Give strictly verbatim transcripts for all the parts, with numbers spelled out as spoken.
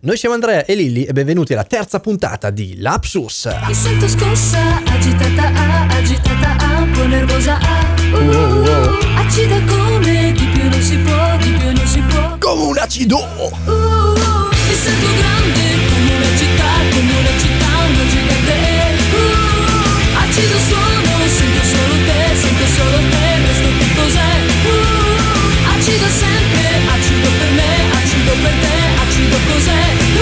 Noi siamo Andrea e Lilli e benvenuti alla terza puntata di Lapsus. Mi sento scossa, agitata, ah, agitata, ah, un po' nervosa, ah, uh, uh, uh, acida come, di più non si può, di più non si può. Come un acido! Uh, uh, mi sento grande, come una città, come una città, una gigante. Uh, uh, acido suono, sento solo te, sento solo te, questo che cos'è? Uh, uh, acido sempre, acido per me, acido per te, acido cos'è? Uh,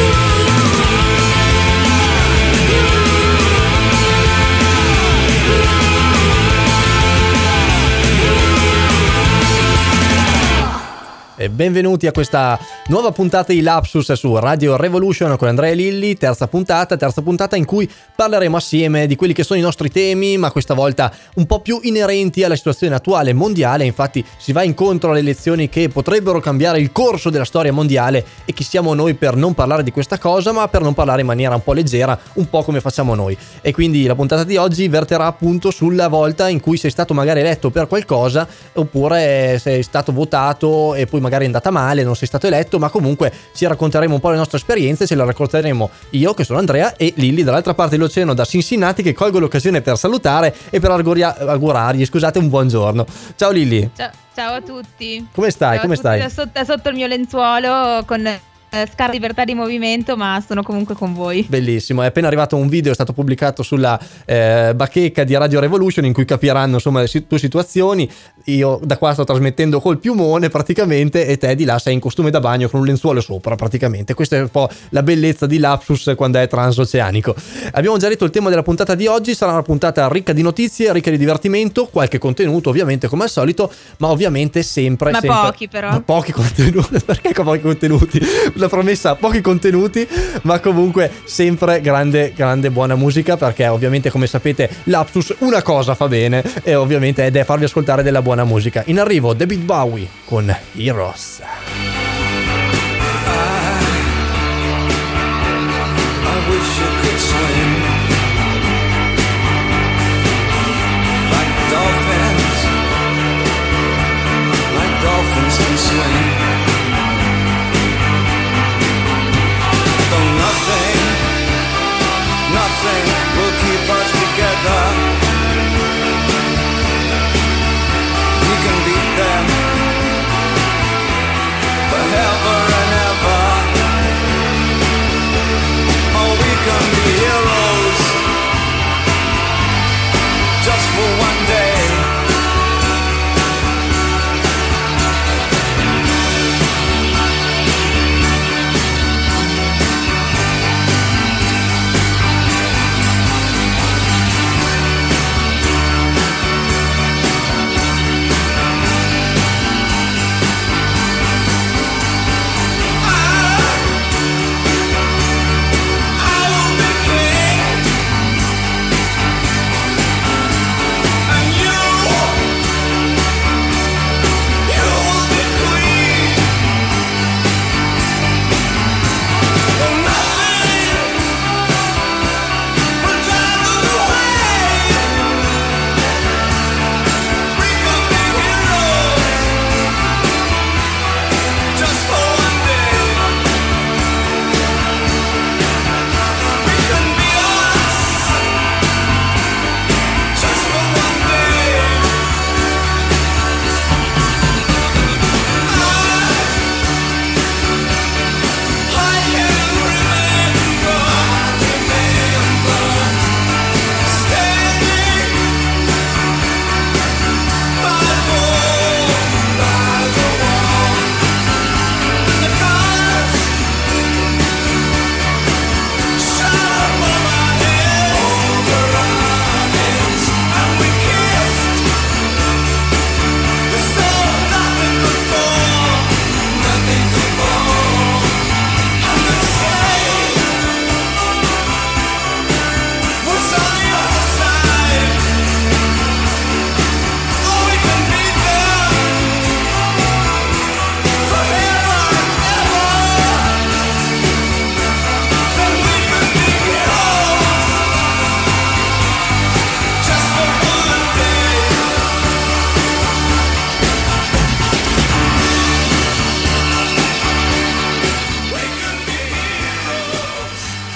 E benvenuti a questa nuova puntata di Lapsus su Radio Revolution con Andrea e Lilli, terza puntata, terza puntata in cui parleremo assieme di quelli che sono i nostri temi, ma questa volta un po' più inerenti alla situazione attuale mondiale. Infatti si va incontro alle elezioni che potrebbero cambiare il corso della storia mondiale e chi siamo noi per non parlare di questa cosa, ma per non parlare in maniera un po' leggera, un po' come facciamo noi. E quindi la puntata di oggi verterà appunto sulla volta in cui sei stato magari eletto per qualcosa oppure sei stato votato e poi magari è andata male, non sei stato eletto, ma comunque ci racconteremo un po' le nostre esperienze, ce le racconteremo io che sono Andrea e Lilli dall'altra parte dell'oceano da Cincinnati, che colgo l'occasione per salutare e per auguria- augurargli, scusate, un buongiorno. Ciao Lilli. Ciao, ciao a tutti. Come stai? Ciao Come stai? Da sotto, da sotto il mio lenzuolo con eh, scarsa libertà di movimento, ma sono comunque con voi. Bellissimo, è appena arrivato un video, è stato pubblicato sulla eh, bacheca di Radio Revolution in cui capiranno insomma le tue situazioni. Io da qua sto trasmettendo col piumone praticamente e te di là sei in costume da bagno con un lenzuolo sopra praticamente. Questa è un po' la bellezza di Lapsus quando è transoceanico. Abbiamo già detto il tema della puntata di oggi, sarà una puntata ricca di notizie, ricca di divertimento, qualche contenuto ovviamente come al solito, ma ovviamente sempre Ma sempre, pochi però. ma pochi contenuti. Perché pochi contenuti? La promessa, pochi contenuti, ma comunque sempre grande grande buona musica, perché ovviamente come sapete Lapsus una cosa fa bene e ovviamente ed è farvi ascoltare della buona buona musica. In arrivo David Bowie con Heroes. I wish you could swim like dolphins, like dolphins can swim. Though nothing, nothing will keep us together. We can beat them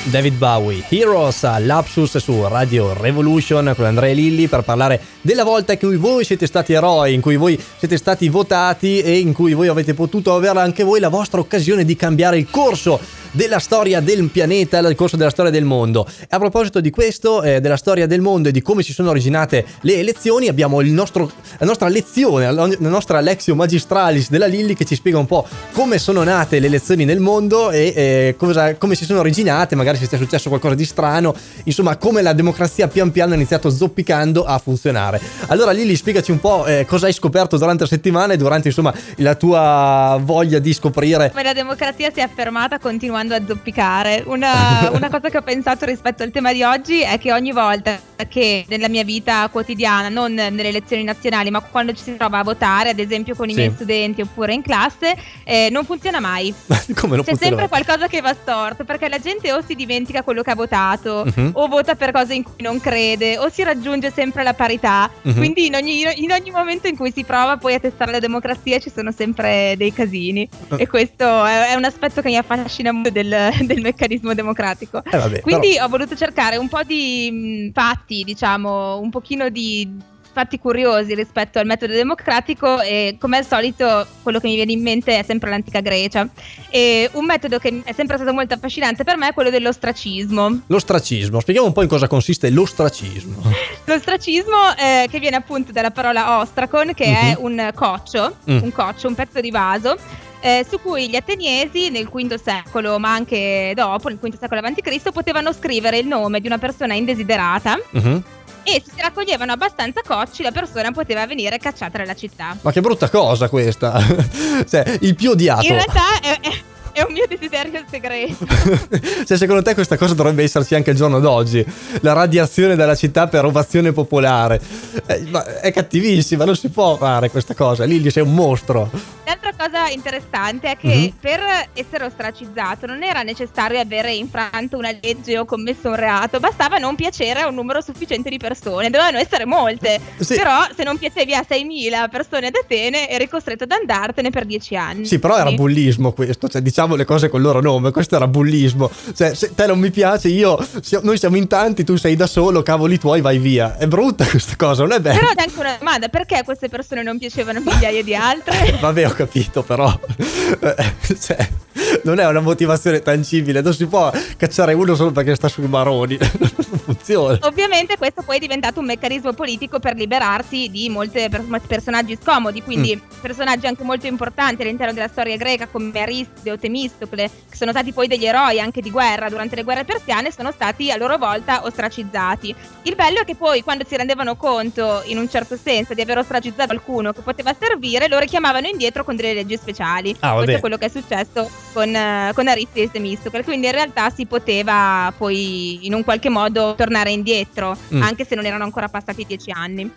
David Bowie, Heroes, Lapsus su Radio Revolution con Andrea e Lilli per parlare della volta in cui voi siete stati eroi, in cui voi siete stati votati e in cui voi avete potuto avere anche voi la vostra occasione di cambiare il corso della storia del pianeta, il corso della storia del mondo. E a proposito di questo, eh, della storia del mondo e di come si sono originate le elezioni, abbiamo il nostro, la nostra lezione, la nostra Lectio Magistralis della Lilli che ci spiega un po' come sono nate le elezioni nel mondo e eh, cosa, come si sono originate, magari se sia successo qualcosa di strano, insomma come la democrazia pian piano ha iniziato zoppicando a funzionare. Allora Lilli, spiegaci un po' eh, cosa hai scoperto durante la settimana e durante insomma la tua voglia di scoprire come la democrazia si è affermata continuando a zoppicare. Una, una cosa che ho pensato rispetto al tema di oggi è che ogni volta che nella mia vita quotidiana, non nelle elezioni nazionali, ma quando ci si trova a votare, ad esempio con i sì. miei studenti oppure in classe, eh, non funziona mai. Come non C'è funziona sempre mai? qualcosa che va storto, perché la gente o si dimentica quello che ha votato, uh-huh. o vota per cose in cui non crede, o si raggiunge sempre la parità. Uh-huh. Quindi in ogni, in ogni momento in cui si prova poi a testare la democrazia ci sono sempre dei casini. Uh-huh. E questo è, è un aspetto che mi affascina molto del, del meccanismo democratico. Eh, vabbè, Quindi però... ho voluto cercare un po' di mh, fatti, diciamo, un pochino di fatti curiosi rispetto al metodo democratico, e come al solito quello che mi viene in mente è sempre l'antica Grecia, e un metodo che è sempre stato molto affascinante per me è quello dell'ostracismo. L'ostracismo, spieghiamo un po' in cosa consiste l'ostracismo. L'ostracismo eh, che viene appunto dalla parola ostracon, che uh-huh. è un coccio, mm. un coccio, un pezzo di vaso, Eh, su cui gli ateniesi nel quinto secolo, ma anche dopo, nel quinto secolo avanti Cristo, potevano scrivere il nome di una persona indesiderata. Uh-huh. E se si raccoglievano abbastanza cocci, la persona poteva venire cacciata dalla città. Ma che brutta cosa questa. Cioè, il più odiato. In realtà è, è, è un mio desiderio segreto. Cioè, secondo te questa cosa dovrebbe esserci anche il giorno d'oggi? La radiazione dalla città per ovazione popolare. Eh, ma è cattivissima, non si può fare questa cosa. Lilli, sei un mostro. L'altra cosa interessante è che mm-hmm. per essere ostracizzato non era necessario avere infranto una legge o commesso un reato, bastava non piacere a un numero sufficiente di persone, dovevano essere molte, sì. Però se non piacevi a seimila persone ad Atene eri costretto ad andartene per dieci anni. Sì, però era sì. bullismo questo, cioè diciamo le cose col loro nome, questo era bullismo. Cioè, se te non mi piace, io noi siamo in tanti, tu sei da solo, cavoli tuoi, vai via. È brutta questa cosa, non è bella. Però c'è anche una domanda, perché queste persone non piacevano a migliaia di altre? Vabbè, ho capito, però cioè, non è una motivazione tangibile, non si può cacciare uno solo perché sta sui maroni. Non funziona. Ovviamente questo poi è diventato un meccanismo politico per liberarsi di molti per- personaggi scomodi, quindi mm. personaggi anche molto importanti all'interno della storia greca come Aristide o Temistocle, che sono stati poi degli eroi anche di guerra durante le guerre persiane, sono stati a loro volta ostracizzati. Il bello è che poi quando si rendevano conto in un certo senso di aver ostracizzato qualcuno che poteva servire, lo richiamavano indietro con delle leggi speciali. Ah, questo è quello che è successo con, uh, con Aristide e Temistocle, quindi in realtà si poteva poi in un qualche modo tornare indietro, mm. anche se non erano ancora passati dieci anni.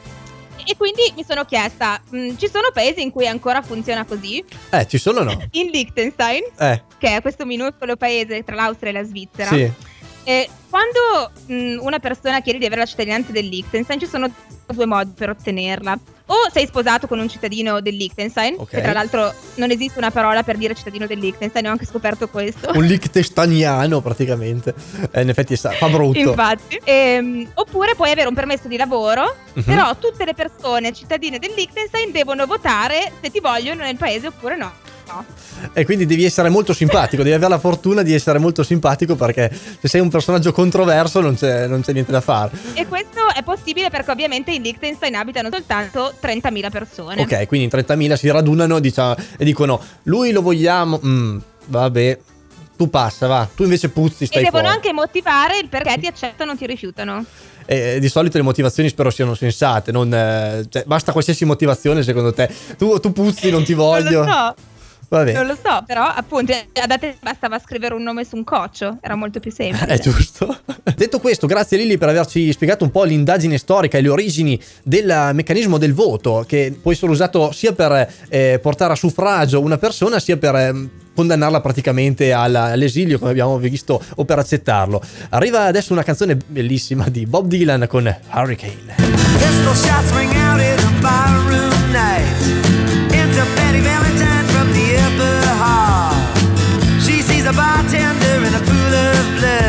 E quindi mi sono chiesta, mh, ci sono paesi in cui ancora funziona così? Eh, ci sono o no? In Liechtenstein, eh. che è questo minuscolo paese tra l'Austria e la Svizzera, sì. eh, quando mh, una persona chiede di avere la cittadinanza del Liechtenstein, ci sono due modi per ottenerla. O sei sposato con un cittadino del Liechtenstein, okay. che tra l'altro non esiste una parola per dire cittadino del Liechtenstein, ho anche scoperto questo. Un liechtensteiniano praticamente, eh, in effetti fa brutto. Infatti. Ehm, oppure puoi avere un permesso di lavoro, uh-huh. però tutte le persone cittadine del Liechtenstein devono votare se ti vogliono nel paese oppure no. No. E quindi devi essere molto simpatico, devi avere la fortuna di essere molto simpatico, perché se sei un personaggio controverso non c'è, non c'è niente da fare. E questo è possibile perché ovviamente in Liechtenstein abitano soltanto trentamila persone. Ok, quindi in trentamila si radunano, diciamo, e dicono lui lo vogliamo, mm, vabbè, tu passa, va, tu invece puzzi, stai fuori. E devono fuori. anche motivare il perché ti accettano o ti rifiutano. E di solito le motivazioni spero siano sensate, non, eh, cioè, basta qualsiasi motivazione secondo te. Tu, tu puzzi, non ti voglio. Non lo so. Vabbè. Non lo so, però appunto ad Atene bastava scrivere un nome su un coccio, era molto più semplice. È giusto. Detto questo, grazie Lilli per averci spiegato un po' l'indagine storica e le origini del meccanismo del voto, che può essere usato sia per eh, portare a suffragio una persona, sia per eh, condannarla praticamente all'esilio, come abbiamo visto, o per accettarlo. Arriva adesso una canzone bellissima di Bob Dylan con Hurricane. Pistol shots ring out in a barroom night. Into Betty Valentine from the upper hall. She sees a bartender in a pool of blood.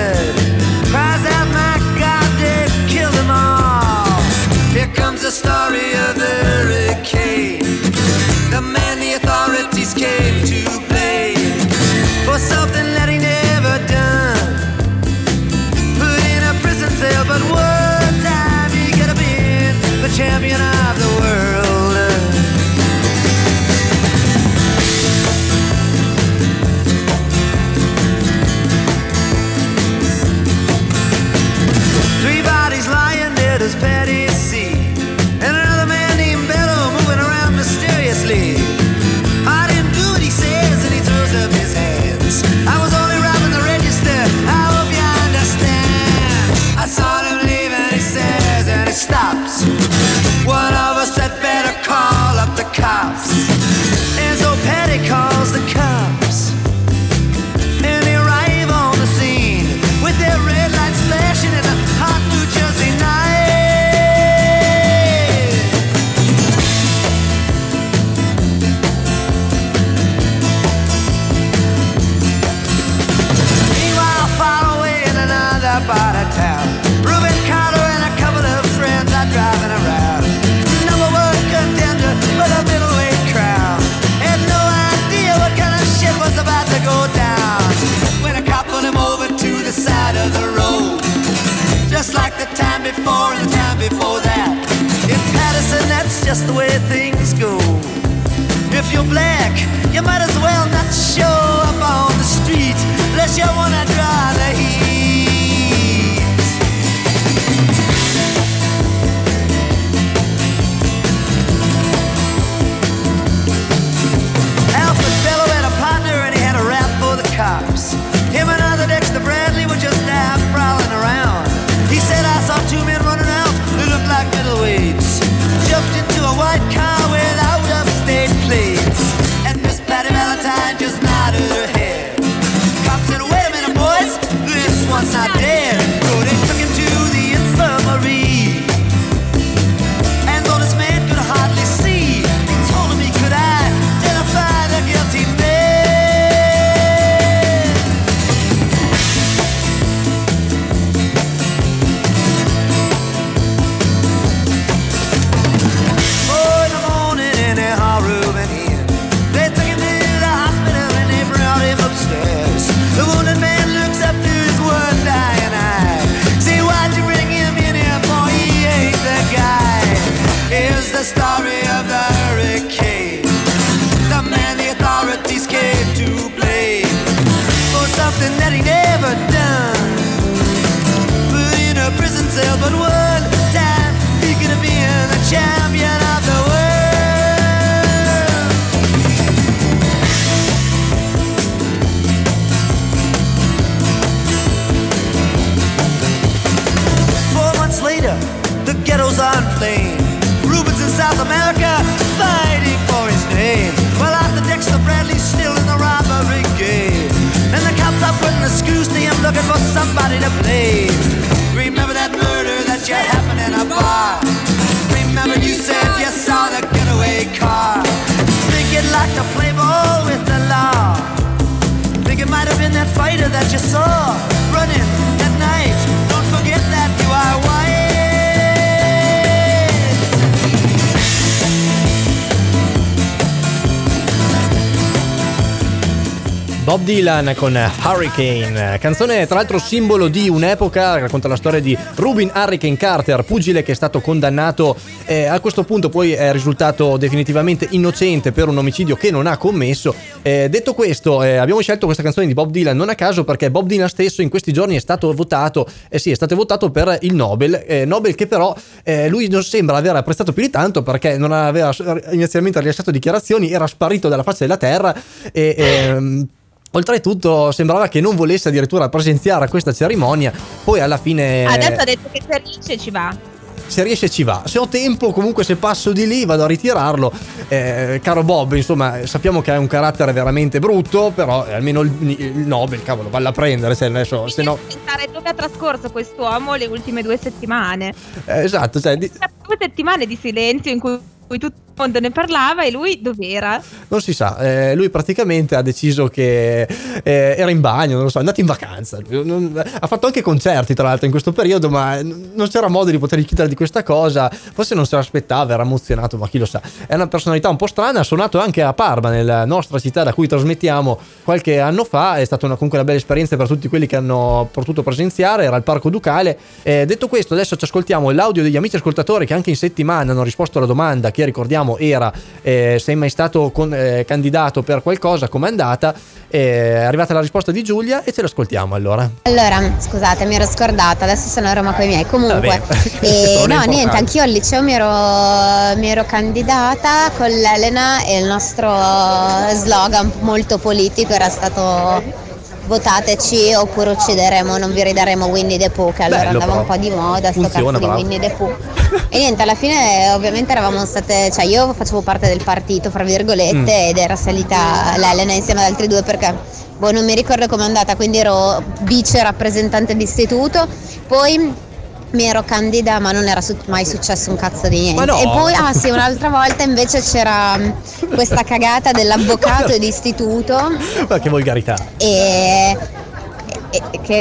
the time before and the time before that. In Patterson, that's just the way things go. If you're black, you might as well not show up on the street unless you wanna draw the heat. Alfred Bello had a partner and he had a rap for the cops. Him and other Dexter Bradley were just out prowling around. He said, I saw two men running out who looked like middleweights. Jumped into a white car without upstate plates. And Miss Patty Valentine just nodded her head. Cops said, wait a minute, boys, this one's not dead. So they took him to the infirmary. And though this man could hardly see, he told him he could identify the guilty man. The wounded man looks up to his one dying eye. Say, why'd you bring him in here, boy? He ain't the guy. Here's the story of the hurricane. The man the authorities came to blame for something that he never done. Put in a prison cell, but one time he could have been the champion of the world. Later, the ghetto's on flame. Rubens in South America fighting for his name. Well, Arthur Dexter Bradley's still in the robbery game. And the cops are putting the screws to him, looking for somebody to blame. Remember that murder that you happened in a bar? Remember you said you saw the getaway car? Think you'd like to play ball with the law? Think it might have been that fighter that you saw running at night. Don't forget that you are white. Bob Dylan con Hurricane, canzone tra l'altro simbolo di un'epoca, racconta la storia di Rubin Hurricane Carter, pugile che è stato condannato, eh, a questo punto poi è risultato definitivamente innocente per un omicidio che non ha commesso. Eh, detto questo, eh, abbiamo scelto questa canzone di Bob Dylan non a caso, perché Bob Dylan stesso in questi giorni è stato votato, eh sì, è stato votato per il Nobel, eh, Nobel che però eh, lui non sembra aver apprezzato più di tanto, perché non aveva inizialmente rilasciato dichiarazioni, era sparito dalla faccia della terra e... Ehm, oltretutto sembrava che non volesse addirittura presenziare a questa cerimonia. Poi alla fine adesso ha detto che se riesce ci va. Se riesce ci va, se ho tempo comunque se passo di lì vado a ritirarlo. Eh, caro Bob, insomma, sappiamo che hai un carattere veramente brutto, però almeno il, il Nobel, cavolo, valla a prendere, se adesso, se no... pensare dove ha trascorso quest'uomo le ultime due settimane. Eh, esatto, cioè di... due settimane di silenzio in cui tutto il mondo ne parlava e lui dov'era? Non si sa, eh, lui praticamente ha deciso che eh, era in bagno, non lo so, è andato in vacanza. Non, ha fatto anche concerti tra l'altro in questo periodo, ma non c'era modo di potergli chiedere di questa cosa, forse non se l'aspettava, era emozionato, ma chi lo sa. È una personalità un po' strana, ha suonato anche a Parma, nella nostra città da cui trasmettiamo qualche anno fa, è stata una, comunque una bella esperienza per tutti quelli che hanno potuto presenziare, era al Parco Ducale. Eh, detto questo, adesso ci ascoltiamo l'audio degli amici ascoltatori che anche in settimana hanno risposto alla domanda che ricordiamo era eh, sei mai stato con, eh, candidato per qualcosa, com'è andata. Eh, è arrivata la risposta di Giulia e ce l'ascoltiamo allora. Allora, scusate, mi ero scordata, adesso sono a Roma con i miei. Comunque, e, no, niente, anch'io al liceo mi ero, mi ero candidata con l'Elena e il nostro slogan molto politico era stato votateci oppure uccideremo, non vi ridaremo Winnie the Pooh, che allora Bello, andava però. un po' di moda sto Funziona, cazzo bravo. di Winnie the Pooh. E niente, alla fine ovviamente eravamo state, cioè io facevo parte del partito fra virgolette Mm. ed era salita l'Elena insieme ad altri due perché boh, non mi ricordo com'è andata, quindi ero vice rappresentante d'istituto, poi mi ero candida ma non era su- mai successo un cazzo di niente. Ma no. E poi ah sì, un'altra volta invece c'era mh, questa cagata dell'avvocato d'istituto Ma che volgarità. e, e- e che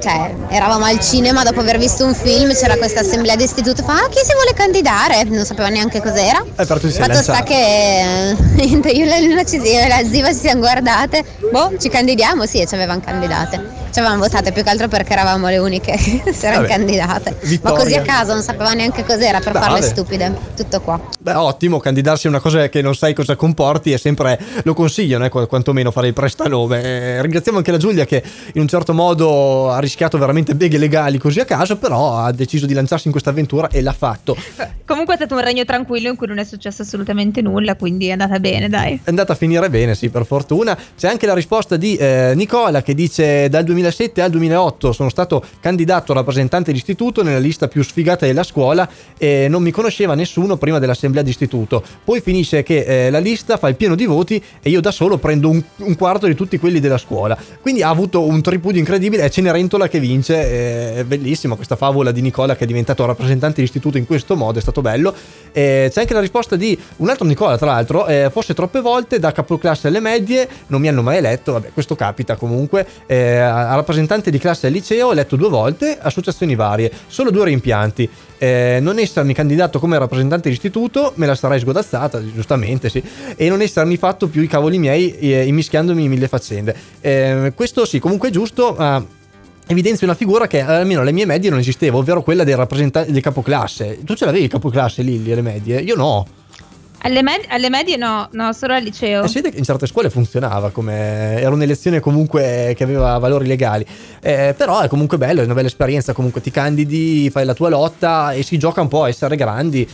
cioè, eravamo al cinema dopo aver visto un film, c'era questa assemblea d'istituto, fa ah, chi si vuole candidare? Non sapeva neanche cos'era. Eh, però tu sei Fatto sta che eh, io e la Luna ci, e la Ziva ci siamo guardate, boh, ci candidiamo? Sì, e ci avevano candidate. Ci avevamo votate più che altro perché eravamo le uniche che si erano candidate. Vittoria. Ma così a caso, non sapeva neanche cos'era, per Beh, farle vabbè. stupide. Tutto qua. Beh, ottimo, candidarsi a una cosa che non sai cosa comporti è sempre, lo consigliano, eh, qu- quantomeno fare il prestanome. Eh, ringraziamo anche la Giulia che in un certo modo ha rischiato veramente beghe legali così a caso, però ha deciso di lanciarsi in questa avventura e l'ha fatto. Comunque è stato un regno tranquillo in cui non è successo assolutamente nulla, quindi è andata bene, dai. È andata a finire bene, sì, per fortuna. C'è anche la risposta di eh, Nicola che dice: dal duemilasette al duemilaotto sono stato candidato rappresentante d'istituto nella lista più sfigata della scuola e non mi conosceva nessuno prima dell'assemblea d'istituto. Poi finisce che eh, la lista fa il pieno di voti e io da solo prendo un, un quarto di tutti quelli della scuola. Quindi ha avuto un tripudio incredibile, è Cenerentola che vince. eh, È bellissima questa favola di Nicola che è diventato rappresentante d'istituto in questo modo, è stato bello. Eh, c'è anche la risposta di un altro Nicola, tra l'altro, eh, forse troppe volte da capoclasse alle medie non mi hanno mai eletto, vabbè, questo capita comunque. eh, a rappresentante di classe al liceo eletto due volte, associazioni varie, solo due rimpianti. Eh, non essermi candidato come rappresentante d'istituto, me la sarei sgodazzata, giustamente sì, e non essermi fatto più i cavoli miei eh, immischiandomi in mille faccende. Eh, questo sì, comunque è giusto, ma evidenzia una figura che almeno alle mie medie non esisteva, ovvero quella dei rappresentanti del capoclasse. Tu ce l'avevi il capoclasse lì alle medie? Io no. Alle, med- alle medie no, no, solo al liceo. E si vede che in certe scuole funzionava, come era un'elezione comunque che aveva valori legali, eh, però è comunque bello, è una bella esperienza, comunque ti candidi, fai la tua lotta e si gioca un po' a essere grandi,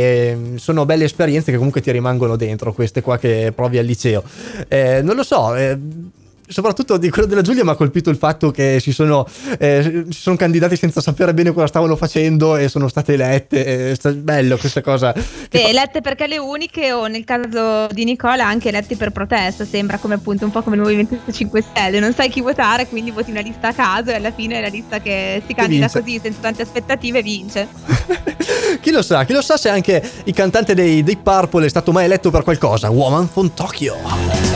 e sono belle esperienze che comunque ti rimangono dentro, queste qua che provi al liceo. Eh, non lo so, eh, soprattutto di quello della Giulia mi ha colpito il fatto che si sono, eh, si sono candidati senza sapere bene cosa stavano facendo e sono state elette. È bello questa cosa. Sì, fa... elette perché le uniche, o nel caso di Nicola anche eletti per protesta, sembra come appunto un po' come il Movimento cinque Stelle, non sai chi votare, quindi voti una lista a caso e alla fine la lista che si candida così senza tante aspettative vince. Chi lo sa, chi lo sa se anche il cantante dei, dei Purple è stato mai eletto per qualcosa. Woman from Tokyo.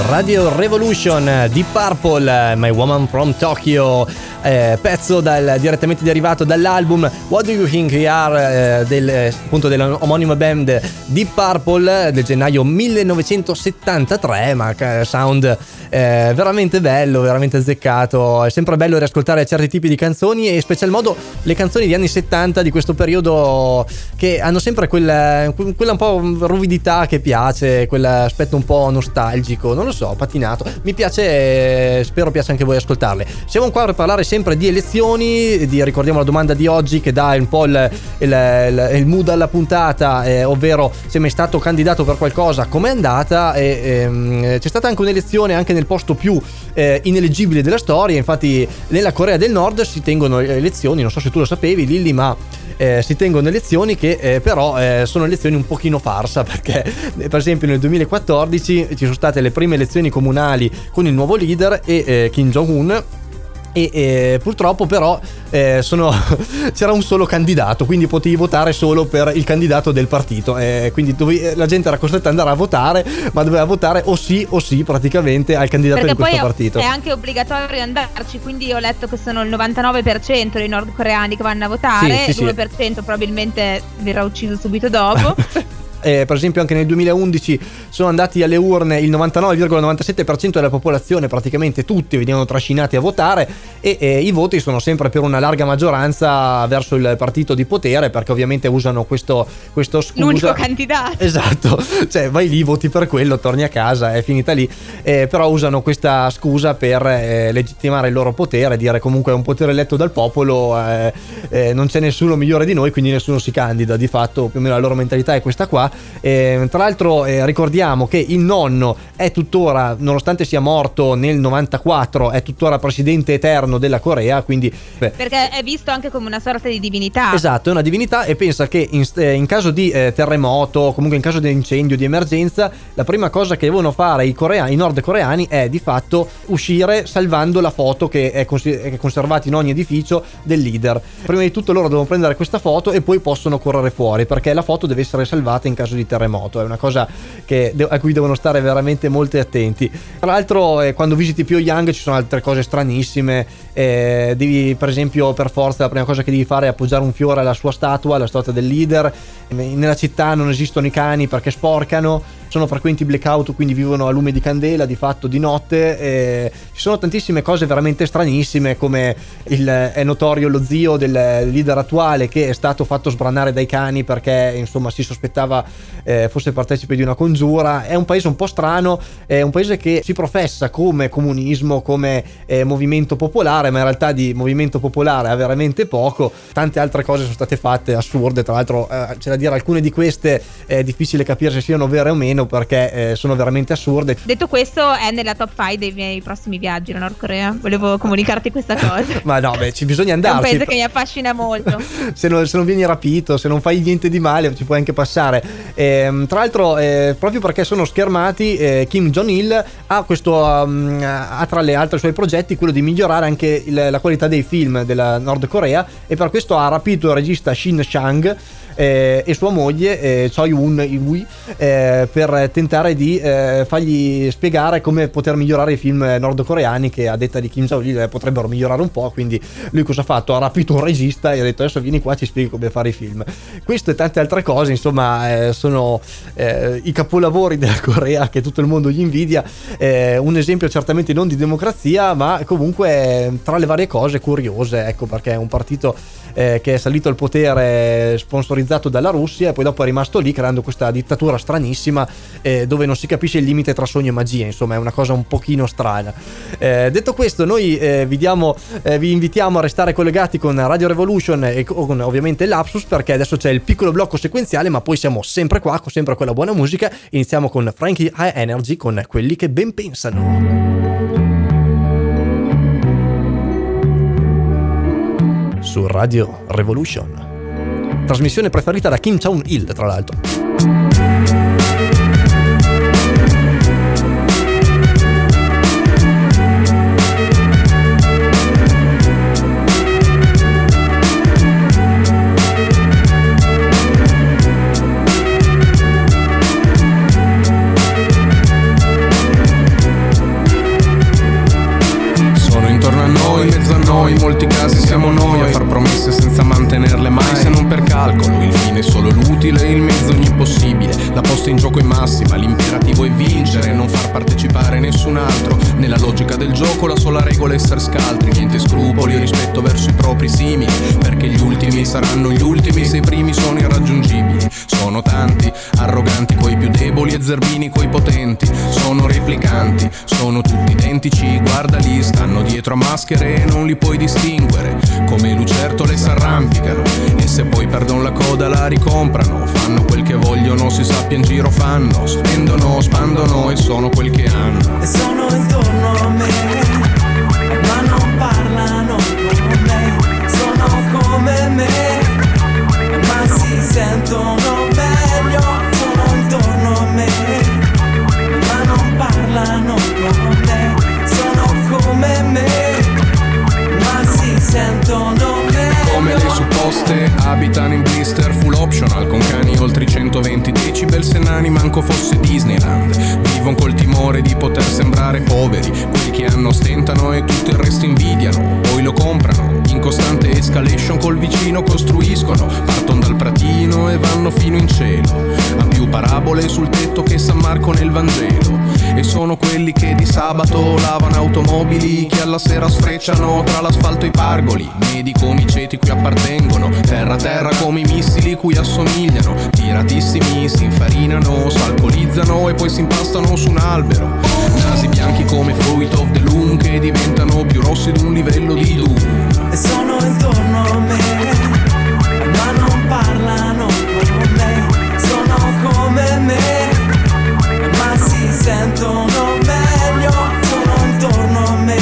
Radio Revolution, Deep Purple, My Woman from Tokyo, eh, pezzo dal, direttamente derivato dall'album What Do You Think We Are, eh, del, appunto dell'omonima band Deep Purple del gennaio millenovecentosettantatré, ma sound eh, veramente bello, veramente azzeccato. È sempre bello riascoltare certi tipi di canzoni, e in special modo le canzoni degli anni settanta, di questo periodo, che hanno sempre quella, quella un po' ruvidità che piace, quell'aspetto un po' nostalgico, non lo so, patinato. Mi piace, spero piace anche a voi ascoltarle. Siamo qua per parlare sempre di elezioni, di, ricordiamo la domanda di oggi che dà un po' il, il, il, il mood alla puntata, eh, ovvero se mai stato candidato per qualcosa, com'è andata. E, ehm, c'è stata anche un'elezione anche nel posto più eh, ineleggibile della storia. Infatti nella Corea del Nord si tengono elezioni, non so se tu lo sapevi, Lilli, ma Eh, si tengono elezioni che eh, però eh, sono elezioni un pochino farsa, perché eh, per esempio nel duemilaquattordici ci sono state le prime elezioni comunali con il nuovo leader e eh, Kim Jong-un, e eh, purtroppo però eh, sono c'era un solo candidato, quindi potevi votare solo per il candidato del partito, eh, quindi dovevi, la gente era costretta ad andare a votare, ma doveva votare o sì o sì praticamente al candidato perché di questo poi partito. È anche obbligatorio andarci, quindi ho letto che sono il novantanove per cento dei nordcoreani che vanno a votare, sì, sì, il due per cento sì. probabilmente verrà ucciso subito dopo. Eh, per esempio anche nel duemilaundici sono andati alle urne il novantanove virgola novantasette per cento della popolazione, praticamente tutti venivano trascinati a votare, e, e i voti sono sempre per una larga maggioranza verso il partito di potere, perché ovviamente usano questo, questo scusa. L'unico candidato. Esatto, cioè vai lì, voti per quello, torni a casa, è finita lì, eh, però usano questa scusa per eh, legittimare il loro potere, dire comunque è un potere eletto dal popolo, eh, eh, non c'è nessuno migliore di noi, quindi nessuno si candida. Di fatto più o meno la loro mentalità è questa qua. Eh, tra l'altro eh, ricordiamo che il nonno è tuttora, nonostante sia morto nel novantaquattro, è tuttora presidente eterno della Corea, quindi beh, perché è visto anche come una sorta di divinità. esatto, è una divinità, e pensa che in, eh, in caso di eh, terremoto, comunque in caso di incendio, di emergenza, la prima cosa che devono fare i coreani, i nordcoreani, è di fatto uscire salvando la foto che è, cons- è conservata in ogni edificio del leader. Prima di tutto loro devono prendere questa foto e poi possono correre fuori, perché la foto deve essere salvata in caso di terremoto. È una cosa che, a cui devono stare veramente molto attenti. Tra l'altro eh, quando visiti Pyongyang ci sono altre cose stranissime, eh, devi per esempio per forza la prima cosa che devi fare è appoggiare un fiore alla sua statua, alla statua del leader. Nella città non esistono i cani perché sporcano, sono frequenti blackout, quindi vivono a lume di candela, di fatto di notte. Eh, ci sono tantissime cose veramente stranissime, come il, è notorio lo zio del leader attuale che è stato fatto sbranare dai cani perché insomma si sospettava eh, fosse partecipe di una congiura. È un paese un po' strano, è un paese che si professa come comunismo, come eh, movimento popolare, ma in realtà di movimento popolare ha veramente poco. Tante altre cose sono state fatte assurde, tra l'altro eh, c'è da dire alcune di queste è difficile capire se siano vere o meno, perché eh, sono veramente assurde. Detto questo, è nella top cinque dei miei prossimi viaggi in Nord Corea. Volevo comunicarti questa cosa. Ma no, beh, ci bisogna andarci. È un paese che mi affascina molto. se, non, se non vieni rapito, se non fai niente di male, ci puoi anche passare. Eh, tra l'altro, eh, proprio perché sono schermati, eh, Kim Jong-il ha questo, um, ha tra le altre suoi progetti quello di migliorare anche il, la qualità dei film della Nord Corea, e per questo ha rapito il regista Shin Chang Eh, e sua moglie eh, Choi Won-hui eh, per tentare di eh, fargli spiegare come poter migliorare i film nordcoreani, che a detta di Kim Jong-il eh, potrebbero migliorare un po'. Quindi lui cosa ha fatto? Ha rapito un regista e ha detto adesso vieni qua, ci spieghi come fare i film. Questo e tante altre cose insomma eh, sono eh, i capolavori della Corea che tutto il mondo gli invidia, eh, un esempio certamente non di democrazia, ma comunque tra le varie cose curiose, ecco, perché è un partito eh, che è salito al potere sponsorizzato dalla Russia e poi dopo è rimasto lì creando questa dittatura stranissima eh, dove non si capisce il limite tra sogno e magia. Insomma è una cosa un pochino strana. Eh, detto questo, noi eh, vi, diamo, eh, vi invitiamo a restare collegati con Radio Revolution e con ovviamente l'Apsus, perché adesso c'è il piccolo blocco sequenziale, ma poi siamo sempre qua con sempre quella buona musica. Iniziamo con Frankie High Energy con Quelli che ben pensano su Radio Revolution. Trasmissione preferita da Kim Jong-il, tra l'altro. inutile, il mezzo ogni possibile. La posta in gioco è massima, l'imperativo è vincere, non far partecipare nessun altro. Nella logica del gioco la sola regola è essere scaltri, niente scrupoli, rispetto verso i propri simili, perché gli ultimi saranno gli ultimi se i primi sono irraggiungibili. Sono tanti, arroganti coi più deboli e zerbini coi potenti. Sono replicanti, sono tutti identici, guardali, stanno dietro a maschere e non li puoi distinguere. Come lucertole s'arrampicano e se poi perdono la coda la ricomprano. Fanno quel che vogliono, si sappia in giro fanno, spendono, spandono e sono quel che hanno. E sono intorno a me, ma non parlano con me. Sono come me, ma si sentono meglio. Sono intorno a me, ma non parlano con me. Sono come me, ma si sentono meglio. Come le supposte abitano in blister full optional, con cani oltre i centoventi decibel, se nani manco fosse Disneyland. Vivono col timore di poter sembrare poveri, quelli che hanno stentano e tutto il resto invidiano, poi lo comprano. In costante escalation col vicino costruiscono, partono dal pratino e vanno fino in cielo. Ha più parabole sul tetto che San Marco nel Vangelo. E sono quelli che di sabato lavano automobili, che alla sera sfrecciano tra l'asfalto e i pargoli. Medi come i ceti cui appartengono, terra terra come i missili cui assomigliano. Tiratissimi si infarinano, s'alcolizzano e poi si impastano su un albero. Nasi bianchi come Fruit of the Loom, che diventano più rossi di un livello di Doom. E sono intorno a me, ma non parlano con me. Sono come me, ma si sentono meglio. Sono intorno a me,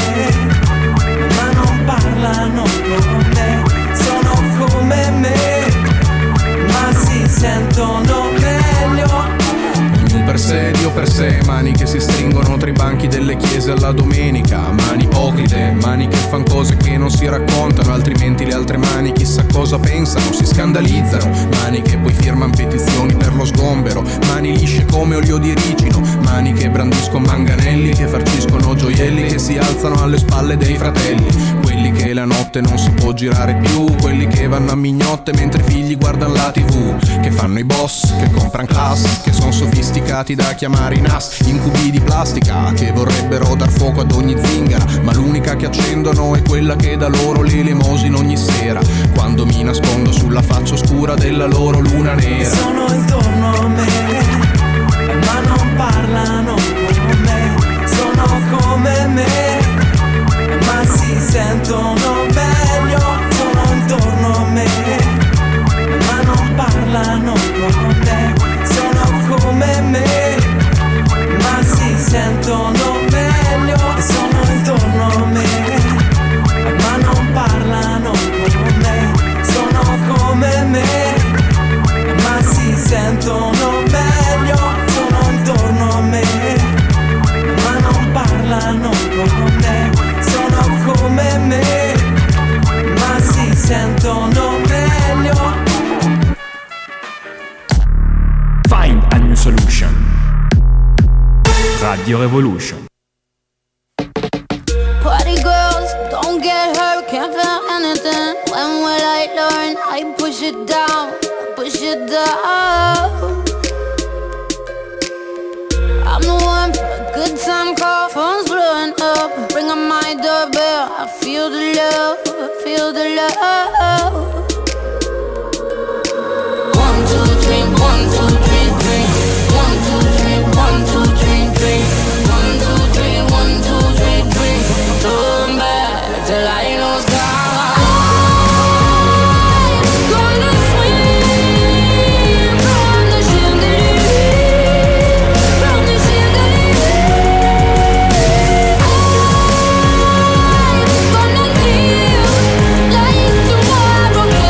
ma non parlano con me. Sono come me, ma si sentono meglio. Ognuno per sé, Dio per sé, mani che si stringono tra i banchi delle chiese alla domenica. Mani ipocrite, mani che fan cose che non si raccontano, altrimenti le altre mani chissà cosa pensano, si scandalizzano. Mani che poi firman petizioni per lo sgombero, mani lisce come olio di ricino. Mani che brandiscono manganelli, che farciscono gioielli, che si alzano alle spalle dei fratelli. Quelli che la notte non si può girare più, quelli che vanno a mignotte mentre i figli guardano la tivù. Che fanno i boss, che compran class, che sono sofisticati da chiamare i N A S. Incubi di plastica che vorrebbero dar fuoco ad ogni zingara, ma l'unica che accendono è quella che dà loro l'elemosina ogni sera, quando mi nascondo sulla faccia oscura della loro luna nera. Sono intorno a me, ma non parlano con me. Sono come me, ma si sentono meglio. Sono intorno a me, ma non parlano con me. Sono come me, ma si sentono meglio. Sono intorno a me, ma non parlano con me. Sono come me, ma si sentono meglio. Sono intorno a me, ma non parlano con me. Sono come me, ma si sentono meglio. Find a new solution. Radio Revolution. Party girls, don't get hurt, can't feel anything. When will I learn? I push it down, push it down. I'm the one for a good time call, phone's blowing up. Ring on my doorbell, I feel the love, I feel the love. One, two, three, one, two, three, three. One, two, three, one, two, three, three. One, two, three, one, two, three, three. Turn back till I lose God. Like tomorrow.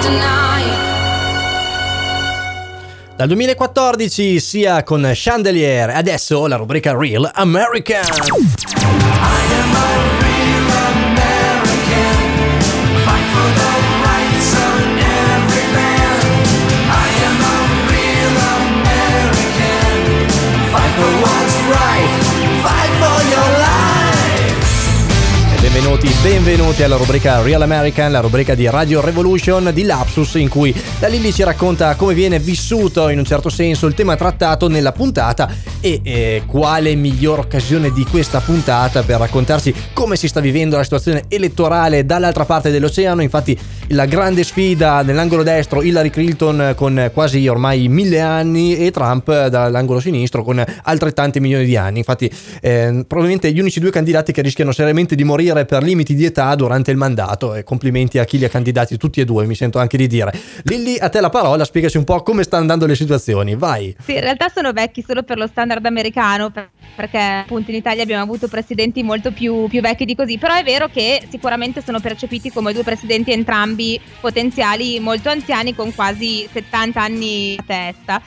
tonight. Dal duemilaquattordici sia con Chandelier, adesso la rubrica Real American. I am a real American. Fight for the rights of every man. I am a real American. Fight for what's right. Fight for your life. Benvenuti, benvenuti alla rubrica Real American, la rubrica di Radio Revolution di Lapsus, in cui la Lilli ci racconta come viene vissuto in un certo senso il tema trattato nella puntata e eh, quale miglior occasione di questa puntata per raccontarci come si sta vivendo la situazione elettorale dall'altra parte dell'oceano. Infatti la grande sfida nell'angolo destro, Hillary Clinton con quasi ormai mille anni e Trump dall'angolo sinistro con altrettanti milioni di anni. Infatti eh, probabilmente gli unici due candidati che rischiano seriamente di morire per limiti di età durante il mandato, e complimenti a chi li ha candidati tutti e due, mi sento anche di dire. Lilli, a te la parola, spiegaci un po' come stanno andando le situazioni, vai. Sì, in realtà sono vecchi solo per lo standard americano, perché appunto in Italia abbiamo avuto presidenti molto più, più vecchi di così, però è vero che sicuramente sono percepiti come due presidenti entrambi potenziali molto anziani con quasi settanta anni a testa.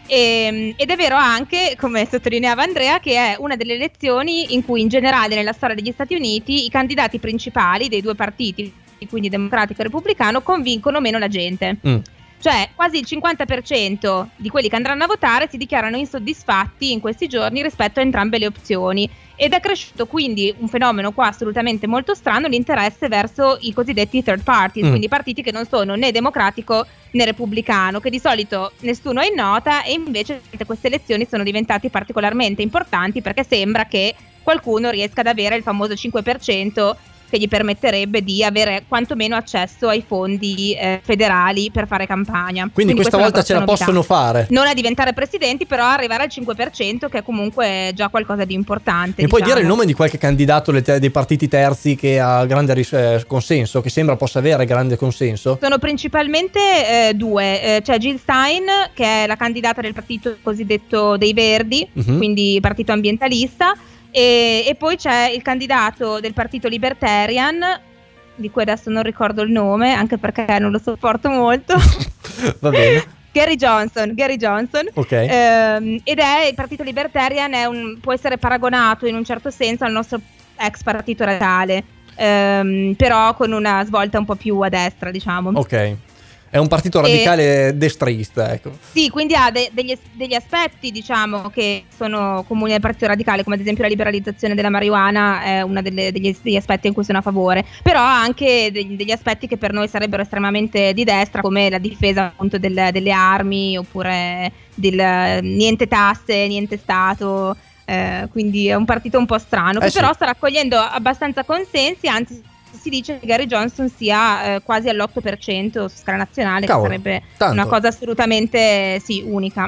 E, ed è vero anche, come sottolineava Andrea, che è una delle elezioni in cui in generale nella storia degli Stati Uniti i candidati principali dei due partiti, quindi democratico e repubblicano, convincono meno la gente. Mm. Cioè quasi il cinquanta per cento di quelli che andranno a votare si dichiarano insoddisfatti in questi giorni rispetto a entrambe le opzioni, ed è cresciuto quindi un fenomeno qua assolutamente molto strano, l'interesse verso i cosiddetti third parties, mm. quindi partiti che non sono né democratico né repubblicano, che di solito nessuno è in nota, e invece queste elezioni sono diventate particolarmente importanti perché sembra che qualcuno riesca ad avere il famoso cinque per cento che gli permetterebbe di avere quantomeno accesso ai fondi eh, federali per fare campagna. Quindi, Quindi questa volta ce la novità. Possono fare. Non a diventare presidenti, però arrivare al cinque per cento, che è comunque già qualcosa di importante. Mi diciamo. puoi dire il nome di qualche candidato dei partiti terzi che ha grande ris- eh, consenso, che sembra possa avere grande consenso? Sono principalmente eh, due, eh, c'è Jill Stein, che è la candidata del partito cosiddetto dei Verdi, uh-huh. quindi partito ambientalista. E, e poi c'è il candidato del partito Libertarian, di cui adesso non ricordo il nome, anche perché non lo sopporto molto. Va bene. Gary Johnson, Gary Johnson. Okay. Ehm, ed è il partito Libertarian, è un, può essere paragonato in un certo senso al nostro ex partito radicale, ehm, però con una svolta un po' più a destra, diciamo. Ok. È un partito radicale e, destrista, ecco. Sì, quindi ha de- degli, degli aspetti, diciamo, che sono comuni al partito radicale, come ad esempio la liberalizzazione della marijuana è uno degli, degli aspetti in cui sono a favore, però ha anche degli, degli aspetti che per noi sarebbero estremamente di destra, come la difesa appunto del, delle armi, oppure del niente tasse, niente Stato. Eh, quindi è un partito un po' strano, eh che sì. però sta raccogliendo abbastanza consensi, anzi si dice che Gary Johnson sia eh, quasi all'otto per cento su scala nazionale. Cavolo, che sarebbe tanto. Una cosa assolutamente sì, unica.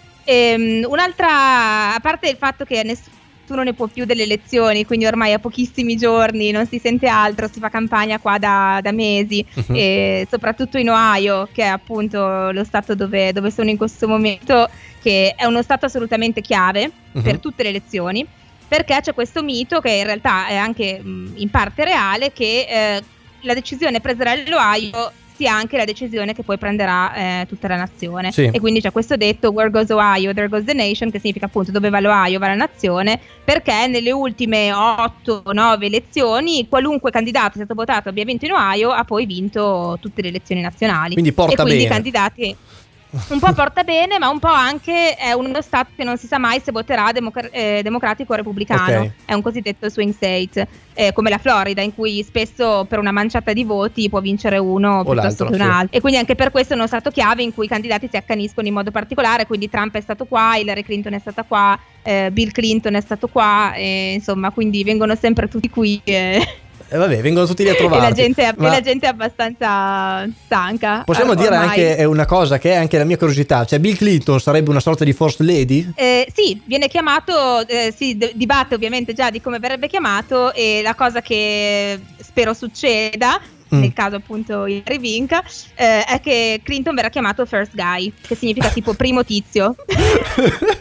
E, um, un'altra, a parte il fatto che nessuno ne può più delle elezioni, quindi ormai a pochissimi giorni non si sente altro, si fa campagna qua da, da mesi, uh-huh. e soprattutto in Ohio, che è appunto lo stato dove, dove sono in questo momento, che è uno stato assolutamente chiave uh-huh. per tutte le elezioni, perché c'è questo mito, che in realtà è anche mh, in parte reale, che eh, la decisione presa dall'Ohio sia anche la decisione che poi prenderà eh, tutta la nazione. Sì. E quindi c'è questo detto "where goes Ohio, there goes the nation", che significa appunto dove va l'Ohio va la nazione, perché nelle ultime otto nove elezioni qualunque candidato sia stato votato abbia vinto in Ohio ha poi vinto tutte le elezioni nazionali. Quindi porta e quindi bene. I candidati un po' porta bene, ma un po' anche è uno stato che non si sa mai se voterà democ- eh, democratico o repubblicano. Okay. È un cosiddetto swing state, eh, come la Florida, in cui spesso per una manciata di voti può vincere uno o piuttosto che un altro. Sì. E quindi anche per questo è uno stato chiave in cui i candidati si accaniscono in modo particolare. Quindi Trump è stato qua, Hillary Clinton è stata qua, eh, Bill Clinton è stato qua, e, insomma, quindi vengono sempre tutti qui. Eh. E eh vabbè, vengono tutti lì a trovarti. E la gente è, ma... la gente è abbastanza stanca. Possiamo ormai. dire anche una cosa che è anche la mia curiosità, cioè Bill Clinton sarebbe una sorta di first lady? Eh, sì, viene chiamato, eh, si d- dibatte ovviamente già di come verrebbe chiamato, e la cosa che spero succeda, mm. nel caso appunto Hillary vinca, eh, è che Clinton verrà chiamato first guy, che significa tipo primo tizio.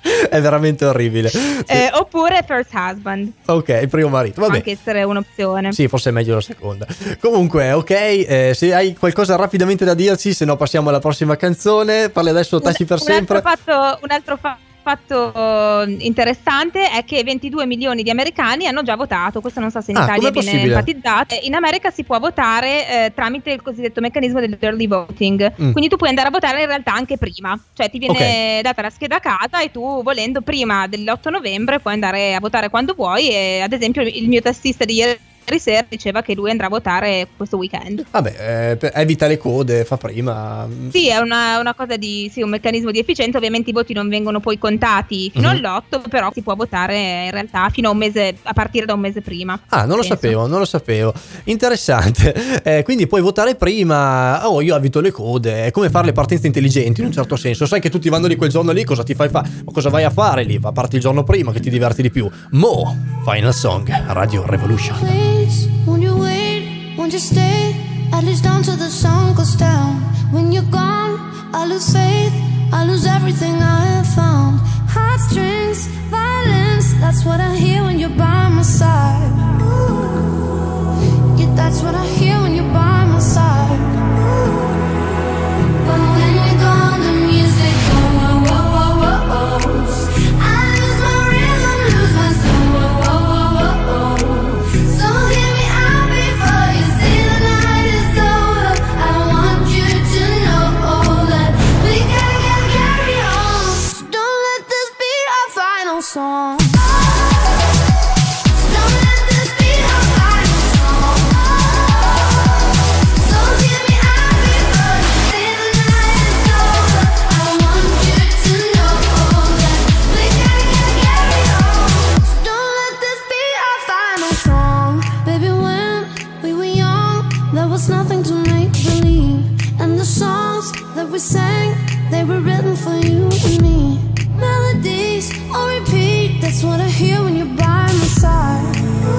È veramente orribile. Eh, oppure First Husband. Ok, il primo marito, Può vabbè. anche essere un'opzione. Sì, forse è meglio la seconda. Comunque, ok, eh, se hai qualcosa rapidamente da dirci, se no passiamo alla prossima canzone. Parli adesso Taci per un sempre. Altro fatto, un altro fa- fatto interessante è che ventidue milioni di americani hanno già votato. Questo non so se in Ah, Italia com'è viene possibile? enfatizzato. In America si può votare eh, tramite il cosiddetto meccanismo dell'early voting. Mm. Quindi tu puoi andare a votare in realtà anche prima. Cioè ti viene Ok. data la scheda a casa e tu, volendo, prima dell'otto novembre puoi andare a votare quando vuoi. E ad esempio il mio tassista di ieri sera diceva che lui andrà a votare questo weekend. Vabbè, eh, per- evita le code, fa prima. Sì, è una, una cosa di sì, un meccanismo di efficienza. Ovviamente i voti non vengono poi contati fino Mhm. all'otto, però si può votare in realtà fino a un mese, a partire da un mese prima. Ah, non lo penso. sapevo, non lo sapevo. Interessante. Eh, quindi puoi votare prima. Oh, io evito le code. È come fare le partenze intelligenti in un certo senso. Sai che tutti vanno lì quel giorno lì, cosa ti fai fare? Ma cosa vai a fare lì? Va, parti il giorno prima che ti diverti di più. Mo, Final Song, Radio Revolution. Please, won't you wait, won't you stay, at least until the sun goes down. When you're gone, I lose faith, I lose everything I have found. Heartstrings, violence, that's what I hear when you're by my side. Yeah, that's what I hear when you're by my side. But when you're gone, the music goes, whoa, whoa, whoa, whoa, whoa. I lose my rhythm, lose my soul, whoa, whoa, whoa, whoa, whoa. So hear me out before you say the night is over. I want you to know that we gotta get carry on. So don't let this be our final song. So don't let this be our final song. So hear me out before you say the night is over. I want you to know that we gotta get carry on. So don't let this be our final song. Baby, when we were young, there was nothing to make believe. And the songs that we sang, they were written for you and me. Melodies on repeat, that's what I hear when you're by my side.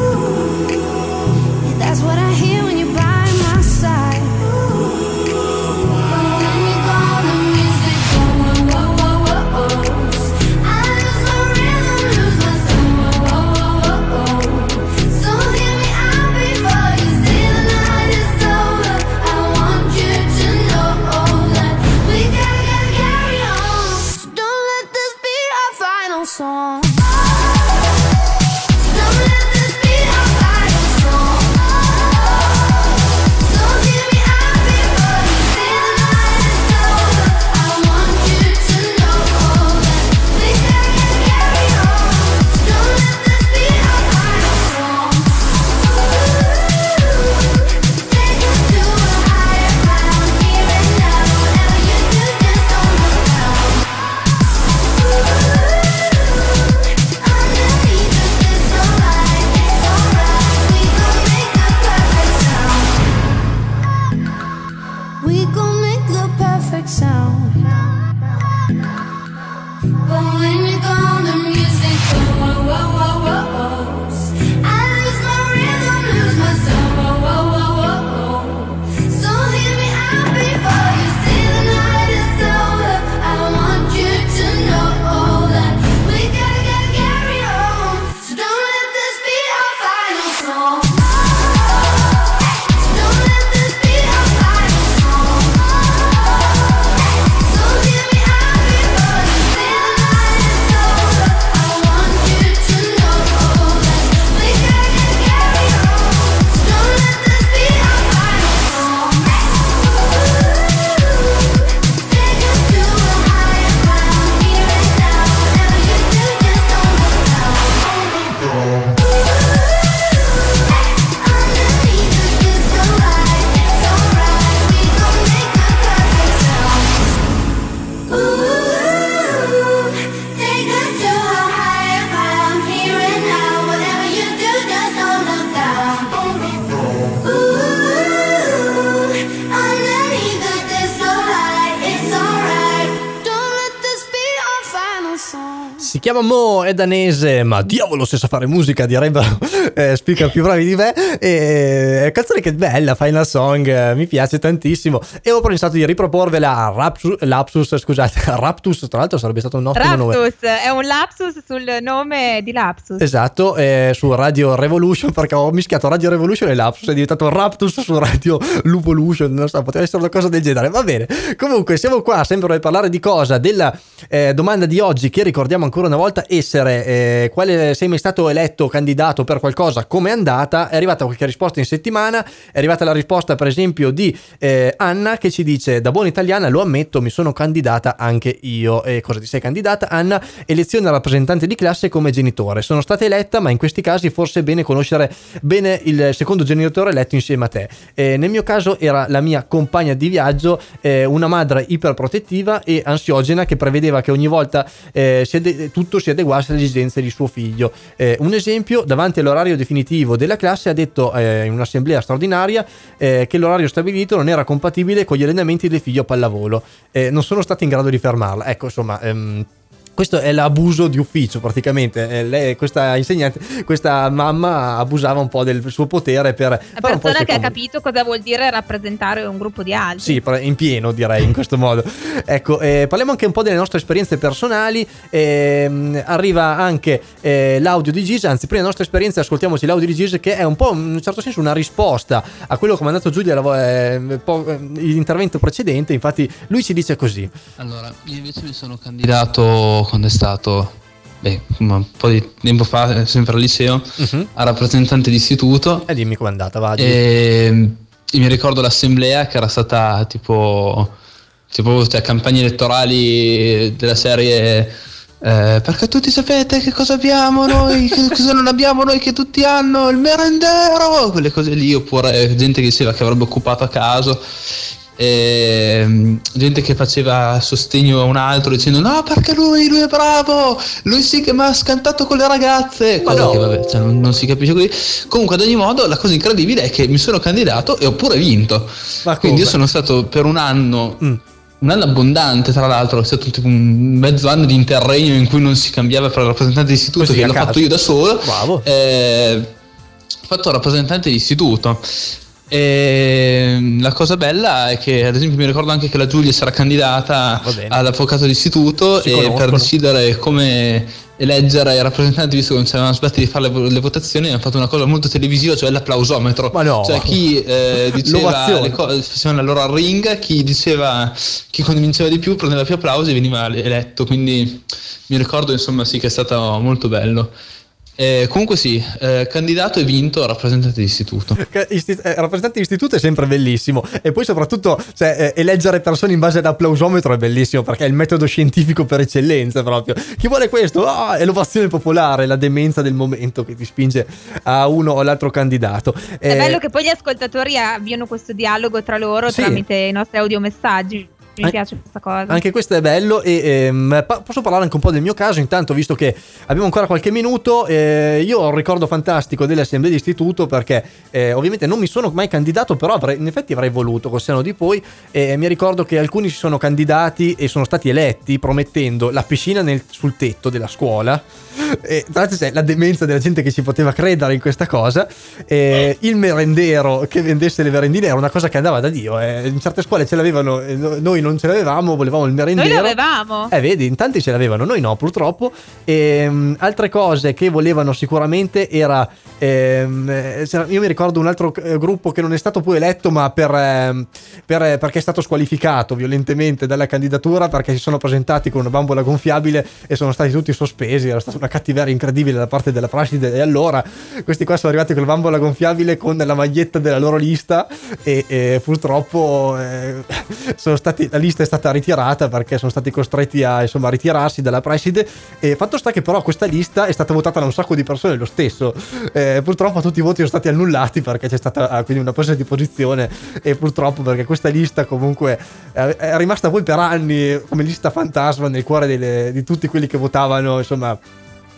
Yeah, that's what I hear when you're by my side. But when you're gone, the music goes, whoa, whoa, whoa, whoa. I lose my rhythm, lose my soul, whoa, whoa, whoa, whoa. So hear me out before you say the night is over. I want you to know that we gotta get carry on. So don't let this be our final song. So don't let chiama Mo, è danese, ma diavolo se sa fare musica, direbbero eh, speaker più bravi di me. E canzone che è bella, Final Song, eh, mi piace tantissimo. E ho pensato di riproporvela a Rapsus, Lapsus, scusate, Raptus, tra l'altro sarebbe stato un ottimo Raptus, nome. è un lapsus sul nome di Lapsus. Esatto, eh, su Radio Revolution, perché ho mischiato Radio Revolution e Lapsus, è diventato Raptus su Radio Luvolution, non so, poteva essere una cosa del genere, va bene. Comunque siamo qua sempre per parlare di cosa? Della eh, domanda di oggi, che ricordiamo ancora una volta essere eh, quale sei mai stato eletto candidato per qualcosa, come è andata? È arrivata qualche risposta in settimana, è arrivata la risposta per esempio di eh, Anna, che ci dice: da buona italiana lo ammetto, mi sono candidata anche io. E cosa ti sei candidata, Anna? Elezione rappresentante di classe come genitore. Sono stata eletta, ma in questi casi forse è bene conoscere bene il secondo genitore eletto insieme a te. Eh, nel mio caso era la mia compagna di viaggio, eh, una madre iperprotettiva e ansiogena che prevedeva che ogni volta eh, si ade- tutto si adeguasse alle esigenze di suo figlio. Eh, un esempio: davanti all'orario definitivo della classe ha detto eh, in un'assemblea straordinaria eh, che l'orario stabilito non era compatibile con gli allenamenti del figlio a pallavolo. Eh, non sono stato in grado di fermarla. Ecco, insomma, ehm, questo è l'abuso di ufficio praticamente. Eh, lei, questa insegnante, questa mamma abusava un po' del suo potere per La fare un po' persona che ha secondo. capito cosa vuol dire rappresentare un gruppo di altri. Sì, in pieno direi in questo modo. Ecco, eh, parliamo anche un po' delle nostre esperienze personali. Eh, arriva anche eh, l'audio di Gis, anzi prima delle nostre esperienze ascoltiamoci l'audio di Gis, che è un po' in un certo senso una risposta a quello che ha mandato Giulia eh, po- eh, l'intervento precedente. Infatti lui ci dice così: allora, io invece mi sono candidato quando è stato, beh, un po' di tempo fa, sempre al liceo, uh-huh. a rappresentante di istituto. E dimmi com'è andata, va. E, e mi ricordo l'assemblea che era stata tipo, tipo cioè, campagne elettorali della serie eh, perché tutti sapete che cosa abbiamo noi, che cosa non abbiamo noi che tutti hanno, il merendero, quelle cose lì, oppure gente che diceva che avrebbe occupato a caso. E gente che faceva sostegno a un altro dicendo no perché lui, lui è bravo, lui sì che mi ha scantato con le ragazze, cosa no. che vabbè, cioè, non, non si capisce così. Comunque ad ogni modo la cosa incredibile è che mi sono candidato e ho pure vinto. Ma quindi io come? sono stato per un anno mm. un anno abbondante, tra l'altro è stato tipo un mezzo anno di interregno in cui non si cambiava per il rappresentante di istituto. Così, che a l'ho caso. fatto io da solo. Bravo. Eh, ho fatto rappresentante di istituto. E la cosa bella è che ad esempio mi ricordo anche che la Giulia sarà candidata all'avvocato d'istituto Si e conoscono. per decidere come eleggere i rappresentanti, visto che non ci avevano aspetti di fare le, le votazioni, hanno fatto una cosa molto televisiva, cioè l'applausometro. Ma no. Cioè chi eh, diceva L'ovazione. le cose, facevano la loro al ring, chi diceva, chi convinceva di più prendeva più applausi e veniva eletto. Quindi mi ricordo insomma sì che è stato molto bello. Eh, comunque sì, eh, candidato e vinto rappresentante di istituto. Isti- eh, rappresentante di istituto è sempre bellissimo. E poi soprattutto cioè, eh, eleggere persone in base all'applausometro è bellissimo, perché è il metodo scientifico per eccellenza proprio. Chi vuole questo? Ah, è l'ovazione popolare, la demenza del momento che ti spinge a uno o l'altro candidato. È Eh, bello che poi gli ascoltatori avviano questo dialogo tra loro Sì. tramite i nostri audiomessaggi. Mi An- piace questa cosa. Anche questo è bello. E ehm, pa- posso parlare anche un po' del mio caso intanto, visto che abbiamo ancora qualche minuto. Eh, io ho un ricordo fantastico delle assemblee di istituto, perché eh, ovviamente non mi sono mai candidato, però avrei, in effetti avrei voluto col senno di poi. E mi ricordo che alcuni si sono candidati e sono stati eletti promettendo la piscina nel- sul tetto della scuola. E, tra l'altro c'è la demenza della gente che ci poteva credere in questa cosa. E il merendero che vendesse le merendine era una cosa che andava da Dio. Eh. In certe scuole ce l'avevano, e no- noi non ce l'avevamo, volevamo il merendero. Noi lo avevamo. Eh, vedi, in tanti ce l'avevano, noi no, purtroppo. E, um, altre cose che volevano sicuramente era. ehm, eh, io mi ricordo un altro eh, gruppo che non è stato poi eletto, ma per, ehm, per, eh, perché è stato squalificato violentemente dalla candidatura, perché si sono presentati con una bambola gonfiabile e sono stati tutti sospesi. Era stata una cattiveria incredibile da parte della preside. E allora questi qua sono arrivati con la bambola gonfiabile con la maglietta della loro lista. E, e purtroppo eh, sono stati, la lista è stata ritirata perché sono stati costretti a insomma ritirarsi dalla preside. E fatto sta che però questa lista è stata votata da un sacco di persone lo stesso. Eh, purtroppo tutti i voti sono stati annullati perché c'è stata ah, quindi una presa di posizione. E purtroppo perché questa lista comunque eh, è rimasta poi per anni come lista fantasma nel cuore delle, di tutti quelli che votavano insomma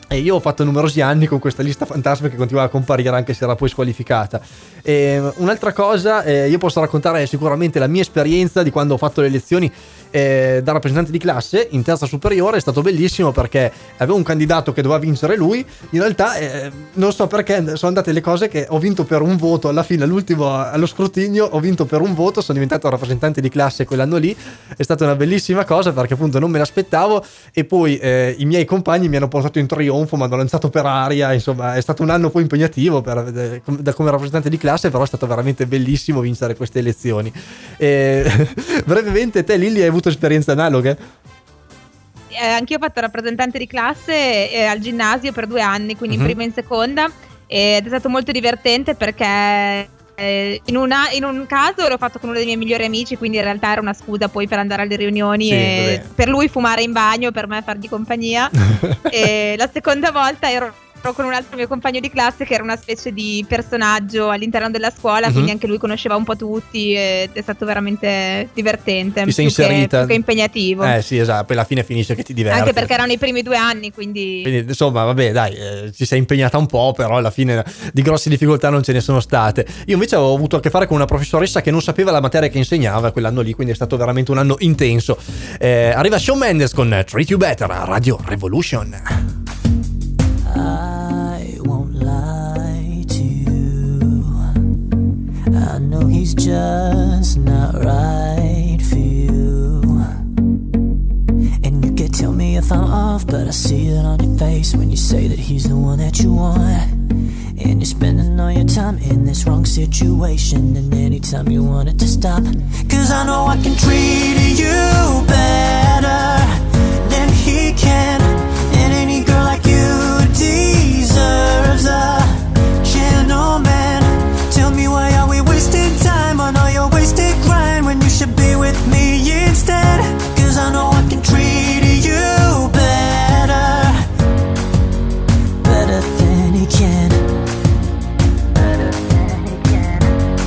E io ho fatto numerosi anni con questa lista fantasma che continuava a comparire anche se era poi squalificata. E un'altra cosa, eh, io posso raccontare sicuramente la mia esperienza di quando ho fatto le elezioni eh, da rappresentante di classe in terza superiore. È stato bellissimo perché avevo un candidato che doveva vincere lui. In realtà eh, non so perché sono andate le cose che ho vinto per un voto alla fine, all'ultimo allo scrutinio ho vinto per un voto, sono diventato rappresentante di classe quell'anno lì. È stata una bellissima cosa perché appunto non me l'aspettavo, e poi eh, i miei compagni mi hanno portato in trionfo, mi hanno lanciato per aria. Insomma, è stato un anno poi impegnativo per, eh, da, come rappresentante di classe, però è stato veramente bellissimo vincere queste elezioni. E, brevemente, te Lilli hai avuto esperienze analoghe? Eh, anch'io ho fatto rappresentante di classe eh, al ginnasio per due anni, quindi Mm-hmm. in prima e in seconda, ed è stato molto divertente perché eh, in, una, in un caso l'ho fatto con uno dei miei migliori amici, quindi in realtà era una scusa poi per andare alle riunioni Sì, e vabbè. per lui fumare in bagno, per me fargli compagnia. E la seconda volta ero con un altro mio compagno di classe che era una specie di personaggio all'interno della scuola, Mhm. quindi anche lui conosceva un po' tutti ed è stato veramente divertente, Ti sei più che- inserita. più che impegnativo. Eh sì, esatto, poi alla fine finisce che ti diverti. Anche perché erano i primi due anni, quindi, Quindi, insomma, vabbè, dai, eh, ci sei impegnata un po', però alla fine di grosse difficoltà non ce ne sono state. Io invece ho avuto a che fare con una professoressa che non sapeva la materia che insegnava quell'anno lì, quindi è stato veramente un anno intenso. Eh, arriva Shawn Mendes con Treat You Better a Radio Revolution. I won't lie to you. I know he's just not right for you. And you can tell me if I'm off, but I see it on your face when you say that he's the one that you want. And you're spending all your time in this wrong situation, and anytime you want it to stop. Cause I know I can treat you better than he can. And any girl like you deserves a gentleman. Tell me why are we wasting time on all your wasted grind when you should be with me instead. Cause I know I can treat you better, better than he can. Better than he can.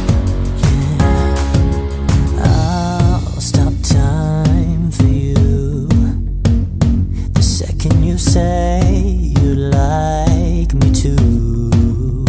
Yeah. I'll stop time for you the second you say you like me too.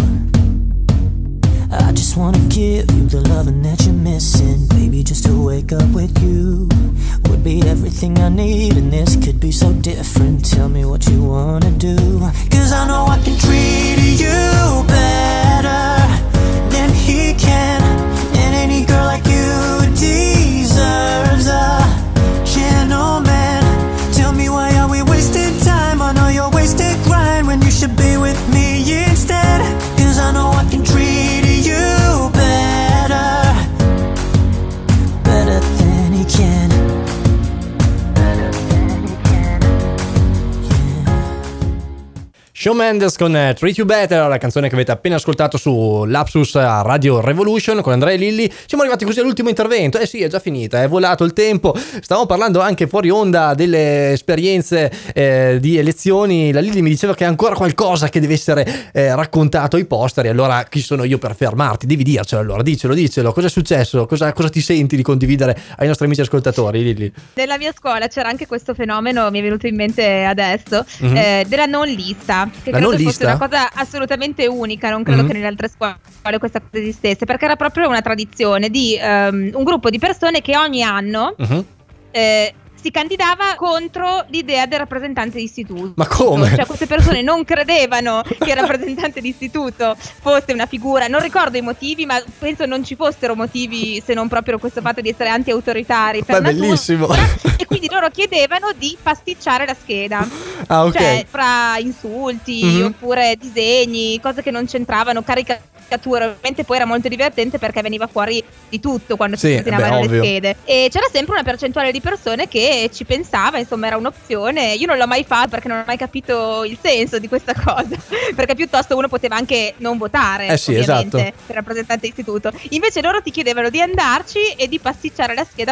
I just wanna give you the loving that you're missing, baby. Just to wake up with you would be everything I need, and this could be so different. Tell me what you wanna do, cause I know I can treat you better than he can. And any girl like you deserves a gentleman. Tell me why are we wasting time on all your wasted grind when you should be with me instead. Cause I know I can treat you better, better than he can. Better than he can. Shawn Mendes con eh, Treat You Better, la canzone che avete appena ascoltato su Lapsus a Radio Revolution con Andrea e Lilli. Siamo arrivati così all'ultimo intervento. Eh sì, è già finita, è volato il tempo. Stavamo parlando anche fuori onda delle esperienze eh, di elezioni. La Lilli mi diceva che è ancora qualcosa che deve essere eh, raccontato ai posteri. Allora chi sono io per fermarti? Devi dircelo, allora dicelo, dicelo. Cosa è successo? Cosa, cosa ti senti di condividere ai nostri amici ascoltatori, Lilli? nella mia scuola c'era anche questo fenomeno, mi è venuto in mente adesso, Mhm. eh, della non lista, che La credo non fosse lista? una cosa assolutamente unica, non credo Mhm. che nelle altre scuole questa cosa esistesse, perché era proprio una tradizione di ehm, un gruppo di persone che ogni anno Mhm. eh, si candidava contro l'idea del rappresentante di istituto. Ma come? Cioè queste persone non credevano che il rappresentante di istituto fosse una figura, non ricordo i motivi, ma penso non ci fossero motivi se non proprio questo fatto di essere anti-autoritari per Ma è natura. bellissimo. E quindi loro chiedevano di pasticciare la scheda. Ah, ok. Cioè fra insulti Mhm. oppure disegni, cose che non c'entravano, caricature. Ovviamente poi era molto divertente perché veniva fuori di tutto quando Sì, si ordinavano beh, le ovvio. schede. E c'era sempre una percentuale di persone che ci pensava, insomma era un'opzione. Io non l'ho mai fatto perché non ho mai capito il senso di questa cosa. Perché piuttosto uno poteva anche non votare, Eh sì, ovviamente, esatto. per rappresentante istituto. Invece loro ti chiedevano di andarci e di pasticciare la scheda come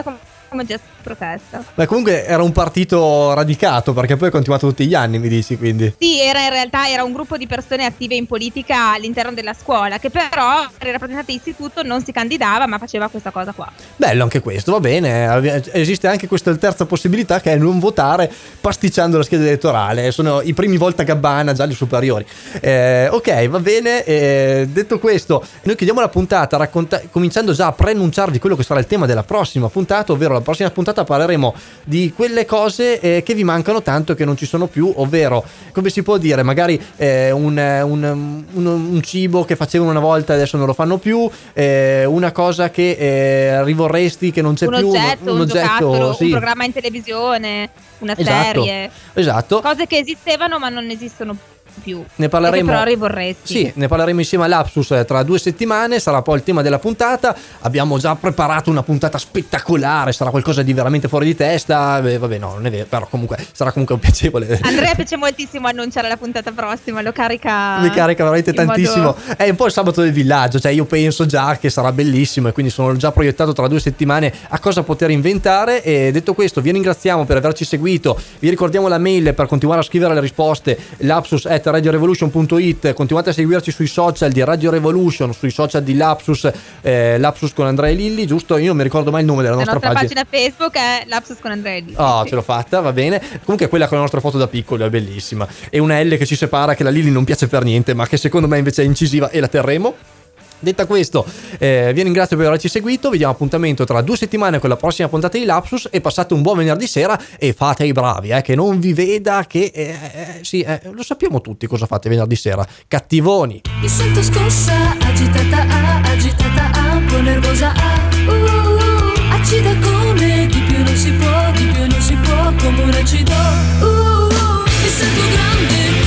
gesto di protesta. Beh, comunque era un partito radicato, perché poi è continuato tutti gli anni, mi dici, quindi. Sì, era in realtà era un gruppo di persone attive in politica all'interno della scuola, che però per i rappresentanti d'istituto non si candidava, ma faceva questa cosa qua. Bello anche questo, va bene. Esiste anche questa terza possibilità, che è non votare pasticciando la scheda elettorale. Sono i primi Voltagabbana, già gli superiori. Eh, ok, va bene. Eh, detto questo, noi chiudiamo la puntata racconta- cominciando già a preannunciarvi quello che sarà il tema della prossima puntata, ovvero la prossima puntata parleremo di quelle cose eh, che vi mancano tanto che non ci sono più, ovvero, come si può dire, magari eh, un, un, un, un cibo che facevano una volta e adesso non lo fanno più, eh, una cosa che eh, rivorresti che non c'è un più, oggetto, un, un oggetto, giocattolo, sì. un programma in televisione, una Esatto, serie, esatto. cose che esistevano ma non esistono più, Ne parleremo, che però rivorresti. sì, ne parleremo insieme a Lapsus tra due settimane, sarà poi il tema della puntata. Abbiamo già preparato una puntata spettacolare, sarà qualcosa di veramente fuori di testa. Beh, vabbè, no, non è vero, però comunque sarà comunque un piacevole. Andrea piace moltissimo annunciare la puntata prossima, lo carica Mi carica veramente in tantissimo. modo... È un po' il sabato del villaggio, cioè io penso già che sarà bellissimo e quindi sono già proiettato tra due settimane a cosa poter inventare. E detto questo, vi ringraziamo per averci seguito, vi ricordiamo la mail per continuare a scrivere le risposte, lapsus at radiorevolution punto it. Continuate a seguirci sui social di Radio Revolution, sui social di Lapsus, eh, Lapsus con Andrea e Lilli, giusto? Io non mi ricordo mai il nome della La nostra, nostra pagina. pagina Facebook è Lapsus con Andrea e Lilli. Oh, sì. Ce l'ho fatta, va bene. Comunque quella con la nostra foto da piccolo è bellissima. E una L che ci separa, che la Lilli non piace per niente, ma che secondo me invece è incisiva e la terremo. Detta questo, eh, vi ringrazio per averci seguito. Vi diamo appuntamento tra due settimane con la prossima puntata di Lapsus. E passate un buon venerdì sera e fate i bravi, eh, che non vi veda che eh, eh, sì, eh, lo sappiamo tutti cosa fate venerdì sera, cattivoni. Mi sento scossa, agitata, ah, agitata, ah, un po' nervosa, ah, uh, uh, acida come di più non si può, di più non si può, come un acido, uh, uh, mi sento grande